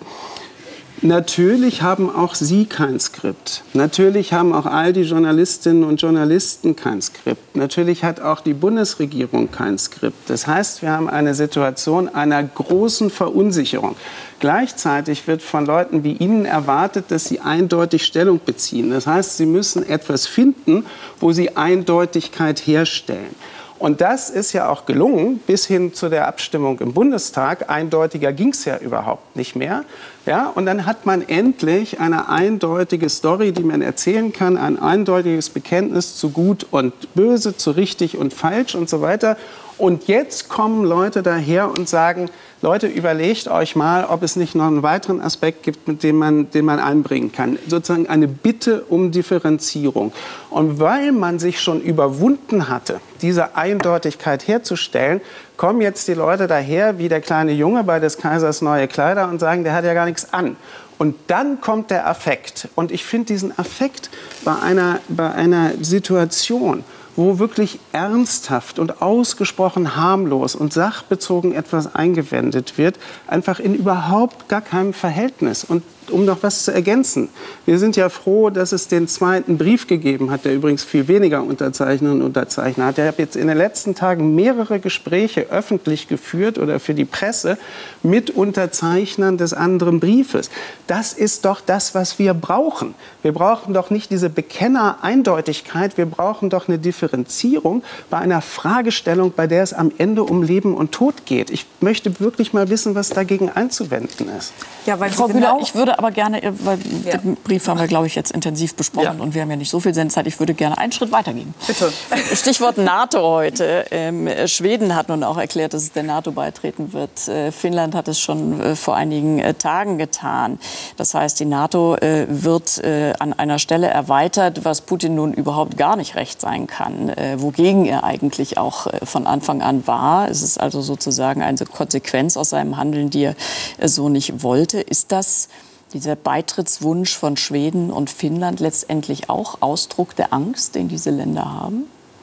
Natürlich haben auch Sie kein Skript. Natürlich haben auch all die Journalistinnen und Journalisten kein Skript. Natürlich hat auch die Bundesregierung kein Skript. Das heißt, wir haben eine Situation einer großen Verunsicherung. Gleichzeitig wird von Leuten wie Ihnen erwartet, dass sie eindeutig Stellung beziehen. Das heißt, sie müssen etwas finden, wo sie Eindeutigkeit herstellen. Und das ist ja auch gelungen, bis hin zu der Abstimmung im Bundestag. Eindeutiger ging es ja überhaupt nicht mehr. Ja, und dann hat man endlich eine eindeutige Story, die man erzählen kann, ein eindeutiges Bekenntnis zu Gut und Böse, zu richtig und falsch und so weiter. Und jetzt kommen Leute daher und sagen, Leute, überlegt euch mal, ob es nicht noch einen weiteren Aspekt gibt, mit dem man einbringen kann. Sozusagen eine Bitte um Differenzierung. Und weil man sich schon überwunden hatte, diese Eindeutigkeit herzustellen, kommen jetzt die Leute daher, wie der kleine Junge bei des Kaisers neue Kleider und sagen, der hat ja gar nichts an. Und dann kommt der Affekt. Und ich finde diesen Affekt bei einer Situation, wo wirklich ernsthaft und ausgesprochen harmlos und sachbezogen etwas eingewendet wird, einfach in überhaupt gar keinem Verhältnis. Und um noch was zu ergänzen, wir sind ja froh, dass es den zweiten Brief gegeben hat, der übrigens viel weniger Unterzeichnerinnen und Unterzeichner hat. Ich habe jetzt in den letzten Tagen mehrere Gespräche öffentlich geführt oder für die Presse mit Unterzeichnern des anderen Briefes. Das ist doch das, was wir brauchen. Wir brauchen doch nicht diese Bekenner-Eindeutigkeit, wir brauchen doch eine Differenzierung bei einer Fragestellung, bei der es am Ende um Leben und Tod geht. Ich möchte wirklich mal wissen, was dagegen einzuwenden ist. Ja, weil Frau Bühler, ich würde aber gerne, weil den Brief haben wir, glaube ich, jetzt intensiv besprochen und wir haben ja nicht so viel Sendezeit, ich würde gerne einen Schritt weitergehen. Bitte. Stichwort NATO heute. Schweden hat nun auch erklärt, dass es der NATO beitreten wird. Finnland hat es schon vor einigen Tagen getan. Das heißt, die NATO wird an einer Stelle erweitert, was Putin nun überhaupt gar nicht recht sein kann, wogegen er eigentlich auch von Anfang an war. Es ist also sozusagen eine Konsequenz aus seinem Handeln, die er so nicht wollte. Ist das dieser Beitrittswunsch von Schweden und Finnland letztendlich auch Ausdruck der Angst, den diese Länder haben?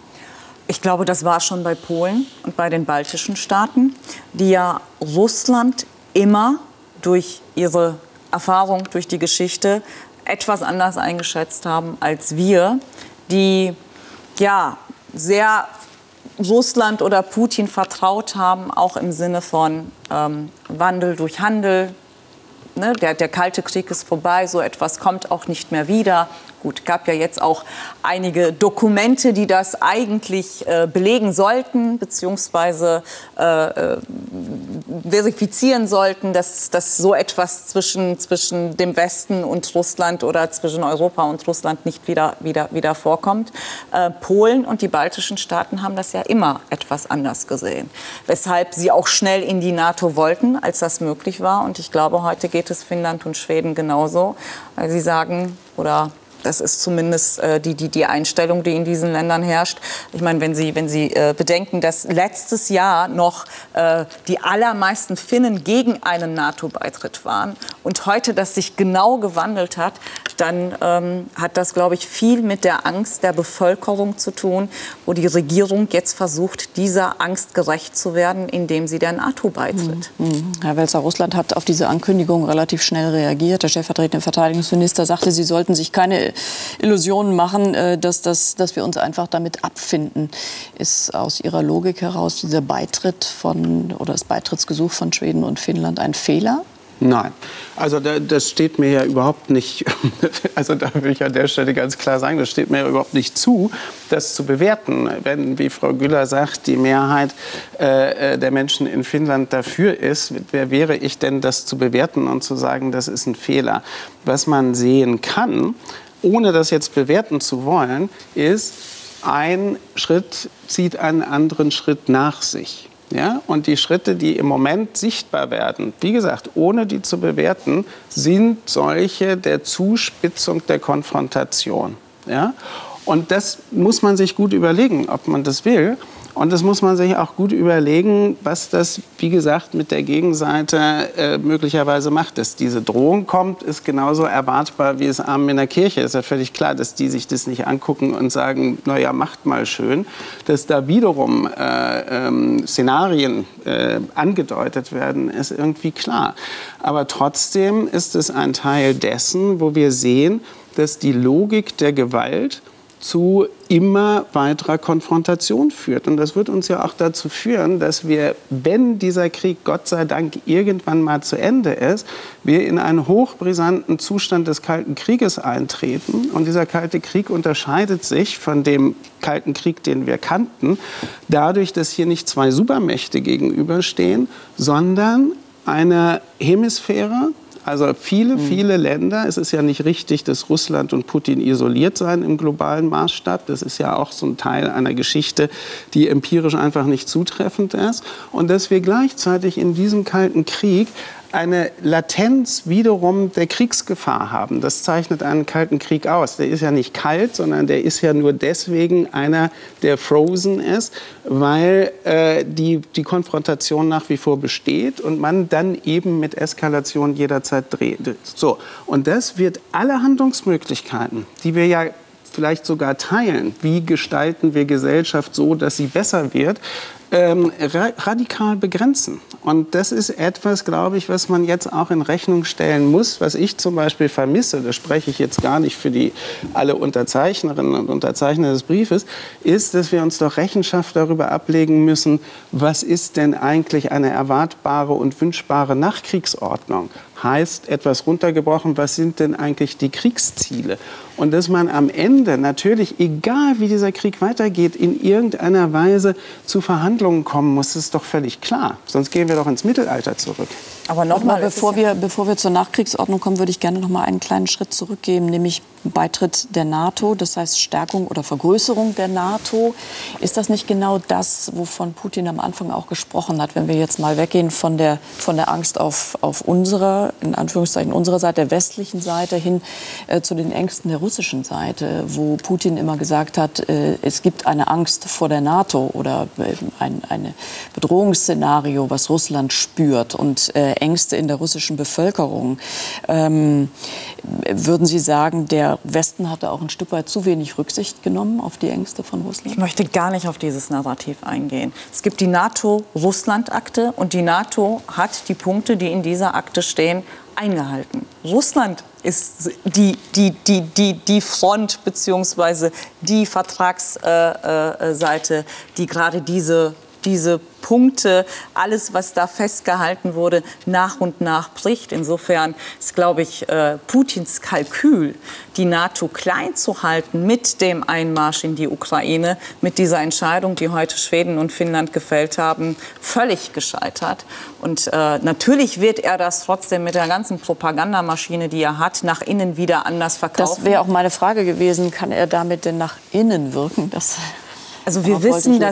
Ich glaube, das war schon bei Polen und bei den baltischen Staaten, die ja Russland immer durch ihre Erfahrung, durch die Geschichte etwas anders eingeschätzt haben als wir, die ja sehr Russland oder Putin vertraut haben, auch im Sinne von Wandel durch Handel. Ne, der Kalte Krieg ist vorbei, so etwas kommt auch nicht mehr wieder. Gut, gab ja jetzt auch einige Dokumente, die das eigentlich belegen sollten, beziehungsweise verifizieren sollten, dass so etwas zwischen dem Westen und Russland oder zwischen Europa und Russland nicht wieder vorkommt. Polen und die baltischen Staaten haben das ja immer etwas anders gesehen, weshalb sie auch schnell in die NATO wollten, als das möglich war. Und ich glaube, heute geht es Finnland und Schweden genauso, weil sie sagen, oder das ist zumindest die Einstellung, die in diesen Ländern herrscht. Ich meine, wenn Sie bedenken, dass letztes Jahr noch die allermeisten Finnen gegen einen NATO-Beitritt waren und heute das sich genau gewandelt hat, dann hat das, glaube ich, viel mit der Angst der Bevölkerung zu tun, wo die Regierung jetzt versucht, dieser Angst gerecht zu werden, indem sie der NATO beitritt. Herr Welzer, Russland hat auf diese Ankündigung relativ schnell reagiert. Der stellvertretende Verteidigungsminister sagte, sie sollten sich keine Illusionen machen, dass wir uns einfach damit abfinden. Ist aus Ihrer Logik heraus dieser Beitritt oder das Beitrittsgesuch von Schweden und Finnland ein Fehler? Nein, also das steht mir ja überhaupt nicht, also da will ich an der Stelle ganz klar sagen, das steht mir ja überhaupt nicht zu, das zu bewerten. Wenn, wie Frau Güller sagt, die Mehrheit der Menschen in Finnland dafür ist, wer wäre ich denn, das zu bewerten und zu sagen, das ist ein Fehler? Was man sehen kann, ohne das jetzt bewerten zu wollen, ist, ein Schritt zieht einen anderen Schritt nach sich. Ja? Und die Schritte, die im Moment sichtbar werden, wie gesagt, ohne die zu bewerten, sind solche der Zuspitzung der Konfrontation. Ja? Und das muss man sich gut überlegen, ob man das will. Und das muss man sich auch gut überlegen, was das, wie gesagt, mit der Gegenseite möglicherweise macht. Dass diese Drohung kommt, ist genauso erwartbar wie es Amen in der Kirche. Ist ja völlig klar, dass die sich das nicht angucken und sagen, naja, macht mal schön. Dass da wiederum Szenarien angedeutet werden, ist irgendwie klar. Aber trotzdem ist es ein Teil dessen, wo wir sehen, dass die Logik der Gewalt zu immer weiterer Konfrontation führt. Und das wird uns ja auch dazu führen, dass wir, wenn dieser Krieg Gott sei Dank irgendwann mal zu Ende ist, wir in einen hochbrisanten Zustand des Kalten Krieges eintreten. Und dieser Kalte Krieg unterscheidet sich von dem Kalten Krieg, den wir kannten, dadurch, dass hier nicht zwei Supermächte gegenüberstehen, sondern eine Hemisphäre, also viele Länder. Es ist ja nicht richtig, dass Russland und Putin isoliert seien im globalen Maßstab. Das ist ja auch so ein Teil einer Geschichte, die empirisch einfach nicht zutreffend ist. Und dass wir gleichzeitig in diesem Kalten Krieg eine Latenz wiederum der Kriegsgefahr haben. Das zeichnet einen Kalten Krieg aus. Der ist ja nicht kalt, sondern der ist ja nur deswegen einer, der frozen ist, weil die Konfrontation nach wie vor besteht und man dann eben mit Eskalation jederzeit dreht. So. Und das wird alle Handlungsmöglichkeiten, die wir ja vielleicht sogar teilen, wie gestalten wir Gesellschaft so, dass sie besser wird, radikal begrenzen. Und das ist etwas, glaube ich, was man jetzt auch in Rechnung stellen muss, was ich zum Beispiel vermisse, das spreche ich jetzt gar nicht für alle Unterzeichnerinnen und Unterzeichner des Briefes, ist, dass wir uns doch Rechenschaft darüber ablegen müssen, was ist denn eigentlich eine erwartbare und wünschbare Nachkriegsordnung? Heißt, etwas runtergebrochen, was sind denn eigentlich die Kriegsziele? Und dass man am Ende natürlich, egal wie dieser Krieg weitergeht, in irgendeiner Weise zu Verhandlungen kommen muss, ist doch völlig klar. Sonst gehen wir doch ins Mittelalter zurück. Aber nochmal, bevor wir zur Nachkriegsordnung kommen, würde ich gerne noch mal einen kleinen Schritt zurückgeben, nämlich Beitritt der NATO, das heißt Stärkung oder Vergrößerung der NATO. Ist das nicht genau das, wovon Putin am Anfang auch gesprochen hat, wenn wir jetzt mal weggehen von der Angst auf unserer, in Anführungszeichen unserer Seite, der westlichen Seite hin zu den Ängsten der russischen Seite, wo Putin immer gesagt hat, es gibt eine Angst vor der NATO oder ein Bedrohungsszenario, was Russland spürt und Ängste in der russischen Bevölkerung. Würden Sie sagen, der Westen hatte auch ein Stück weit zu wenig Rücksicht genommen auf die Ängste von Russland? Ich möchte gar nicht auf dieses Narrativ eingehen. Es gibt die NATO-Russland-Akte und die NATO hat die Punkte, die in dieser Akte stehen, eingehalten. Russland ist die Front bzw. die Vertragsseite, die gerade diese diese Punkte, alles, was da festgehalten wurde, nach und nach bricht. Insofern ist, glaube ich, Putins Kalkül, die NATO klein zu halten mit dem Einmarsch in die Ukraine, mit dieser Entscheidung, die heute Schweden und Finnland gefällt haben, völlig gescheitert. Und natürlich wird er das trotzdem mit der ganzen Propagandamaschine, die er hat, nach innen wieder anders verkaufen. Das wäre auch meine Frage gewesen, kann er damit denn nach innen wirken? Also wir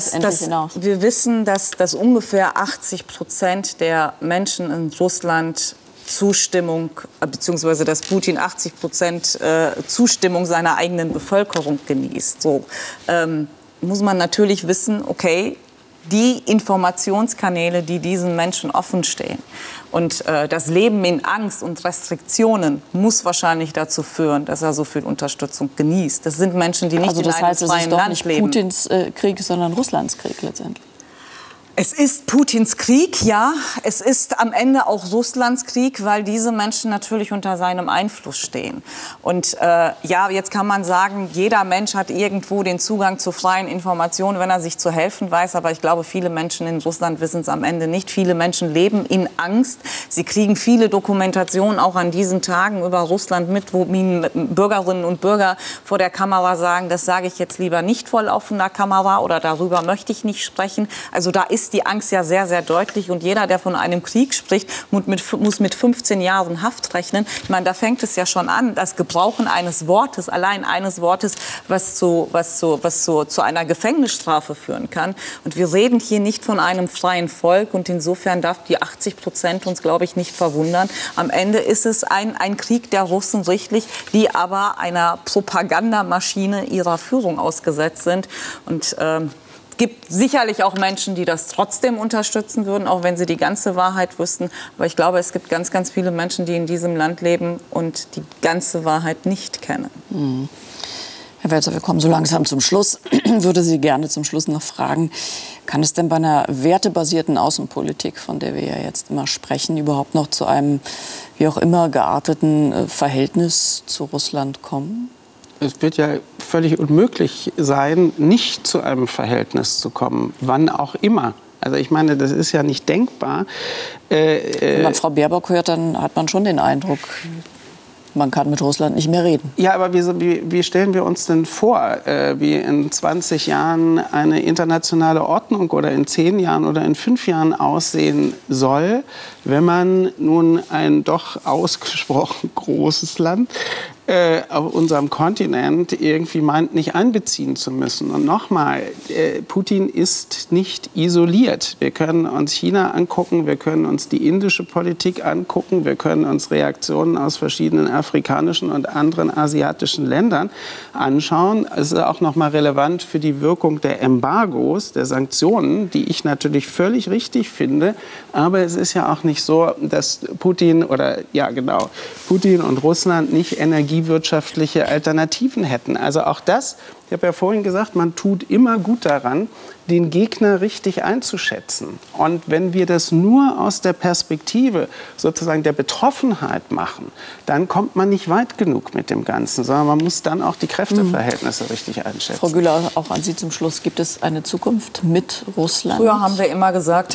wissen, dass ungefähr 80% der Menschen in Russland Zustimmung, beziehungsweise dass Putin 80% Zustimmung seiner eigenen Bevölkerung genießt. So muss man natürlich wissen, okay, die Informationskanäle, die diesen Menschen offen stehen. Und das Leben in Angst und Restriktionen muss wahrscheinlich dazu führen, dass er so viel Unterstützung genießt. Das sind Menschen, die nicht in einem freien Land leben. Also das heißt, es ist doch nicht Putins Krieg, sondern Russlands Krieg letztendlich. Es ist Putins Krieg, ja. Es ist am Ende auch Russlands Krieg, weil diese Menschen natürlich unter seinem Einfluss stehen. Und ja, jetzt kann man sagen, jeder Mensch hat irgendwo den Zugang zu freien Informationen, wenn er sich zu helfen weiß. Aber ich glaube, viele Menschen in Russland wissen es am Ende nicht. Viele Menschen leben in Angst. Sie kriegen viele Dokumentationen auch an diesen Tagen über Russland mit, wo Bürgerinnen und Bürger vor der Kamera sagen, das sage ich jetzt lieber nicht vor laufender Kamera oder darüber möchte ich nicht sprechen. Also da ist die Angst ja sehr, sehr deutlich. Und jeder, der von einem Krieg spricht, muss mit 15 Jahren Haft rechnen. Ich meine, da fängt es ja schon an, das Gebrauchen eines Wortes, allein eines Wortes, was zu einer Gefängnisstrafe führen kann. Und wir reden hier nicht von einem freien Volk. Und insofern darf die 80% uns, glaube ich, nicht verwundern. Am Ende ist es ein Krieg der Russen richtig, die aber einer Propagandamaschine ihrer Führung ausgesetzt sind. Und es gibt sicherlich auch Menschen, die das trotzdem unterstützen würden, auch wenn sie die ganze Wahrheit wüssten. Aber ich glaube, es gibt ganz, ganz viele Menschen, die in diesem Land leben und die ganze Wahrheit nicht kennen. Mhm. Herr Welzer, wir kommen so langsam zum Schluss. Ich würde Sie gerne zum Schluss noch fragen, kann es denn bei einer wertebasierten Außenpolitik, von der wir ja jetzt immer sprechen, überhaupt noch zu einem, wie auch immer, gearteten Verhältnis zu Russland kommen? Es wird ja völlig unmöglich sein, nicht zu einem Verhältnis zu kommen, wann auch immer. Also ich meine, das ist ja nicht denkbar. Wenn man Frau Baerbock hört, dann hat man schon den Eindruck, man kann mit Russland nicht mehr reden. Ja, aber wie stellen wir uns denn vor, wie in 20 Jahren eine internationale Ordnung oder in 10 Jahren oder in 5 Jahren aussehen soll, wenn man nun ein doch ausgesprochen großes Land auf unserem Kontinent irgendwie meint, nicht einbeziehen zu müssen. Und nochmal, Putin ist nicht isoliert. Wir können uns China angucken, wir können uns die indische Politik angucken, wir können uns Reaktionen aus verschiedenen afrikanischen und anderen asiatischen Ländern anschauen. Es ist auch nochmal relevant für die Wirkung der Embargos, der Sanktionen, die ich natürlich völlig richtig finde. Aber es ist ja auch nicht so, dass Putin und Russland nicht energiewirtschaftliche Alternativen hätten. Also auch das, ich habe ja vorhin gesagt, man tut immer gut daran, den Gegner richtig einzuschätzen. Und wenn wir das nur aus der Perspektive sozusagen der Betroffenheit machen, dann kommt man nicht weit genug mit dem Ganzen, sondern man muss dann auch die Kräfteverhältnisse richtig einschätzen. Frau Güler, auch an Sie zum Schluss. Gibt es eine Zukunft mit Russland? Früher haben wir immer gesagt,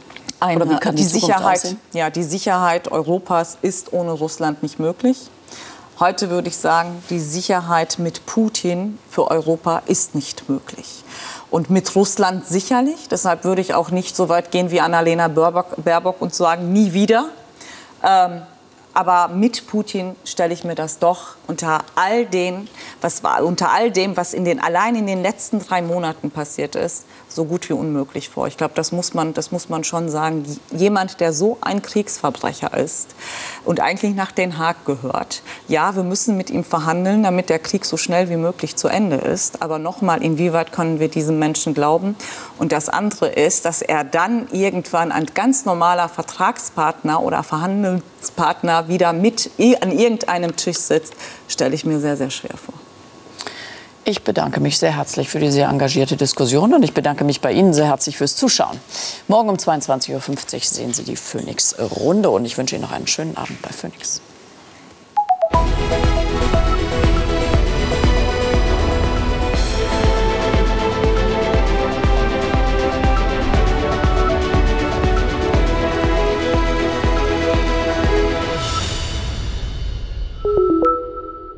die Sicherheit Europas ist ohne Russland nicht möglich. Heute würde ich sagen, die Sicherheit mit Putin für Europa ist nicht möglich. Und mit Russland sicherlich. Deshalb würde ich auch nicht so weit gehen wie Annalena Baerbock und sagen, nie wieder. Aber mit Putin stelle ich mir das doch unter all dem, was allein in den letzten 3 Monaten passiert ist, so gut wie unmöglich vor. Ich glaube, das muss man schon sagen. Jemand, der so ein Kriegsverbrecher ist und eigentlich nach Den Haag gehört. Ja, wir müssen mit ihm verhandeln, damit der Krieg so schnell wie möglich zu Ende ist. Aber nochmal, inwieweit können wir diesem Menschen glauben? Und das andere ist, dass er dann irgendwann ein ganz normaler Vertragspartner oder Verhandlungspartner wieder mit an irgendeinem Tisch sitzt, stelle ich mir sehr, sehr schwer vor. Ich bedanke mich sehr herzlich für die sehr engagierte Diskussion und ich bedanke mich bei Ihnen sehr herzlich fürs Zuschauen. Morgen um 22:50 Uhr sehen Sie die Phoenix-Runde und ich wünsche Ihnen noch einen schönen Abend bei Phoenix.